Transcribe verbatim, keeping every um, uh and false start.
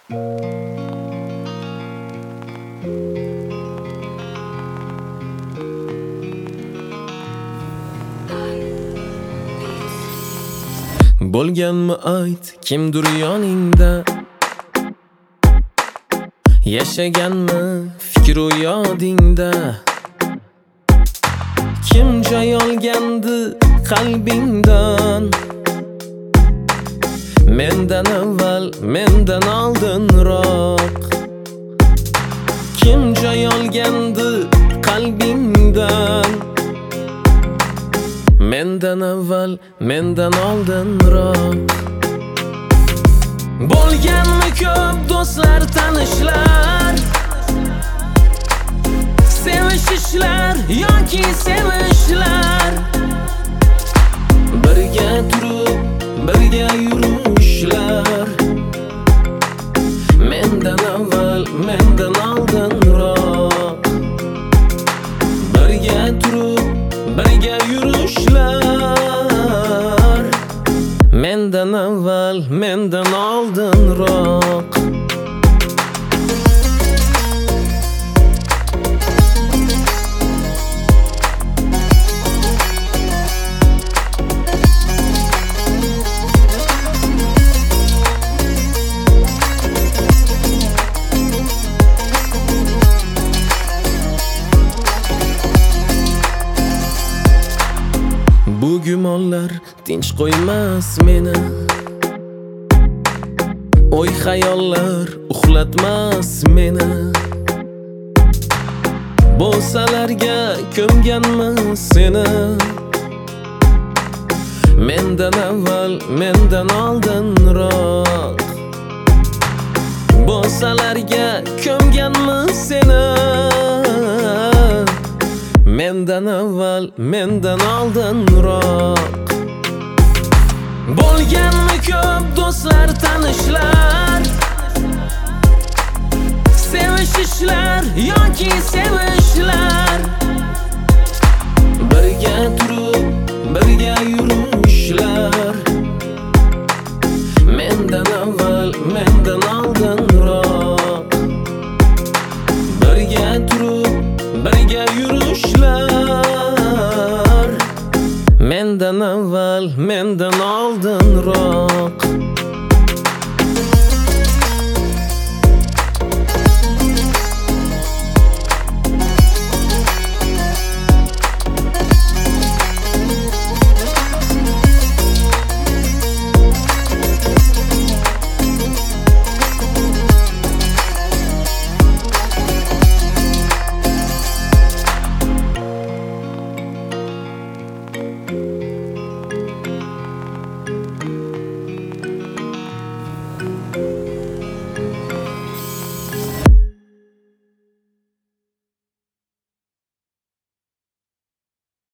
Bo'lganmi ayt, kimdir yoningda? Yashaganmi fikru yodingda? Kim joy olgandi qalbingdan? Mendan avval, mendan oldinroq. Kim joy olgandi qalbingdan? Mendan avval, mendan oldinroq. Bo'lganmi ko'p do'stlar, tanishlar, sevishishlar yoki sevishlar, birga turib, birga yurishlar. Mendan avval, mendan oldinroq. Birga turib, birga yurishlar. Mendan avval, mendan oldinroq. Bu gumonlar tinch qo'ymas meni, o'y xayollar uxlatmas meni. Bo'salarga ko'mganmi seni? Mendan avval, mendan oldinroq. Bo'salarga ko'mganmi seni? Mendan avval, mendan oldinroq. Bo'lganmi ko'p do'stlar, tanishlar, sevishishlar yoki sevishlar, birga turib, birga yurishlar. Mendan avval, mendan oldinroq. Birga turib, birga yurishlar. Mendan avval, mendan oldinroq.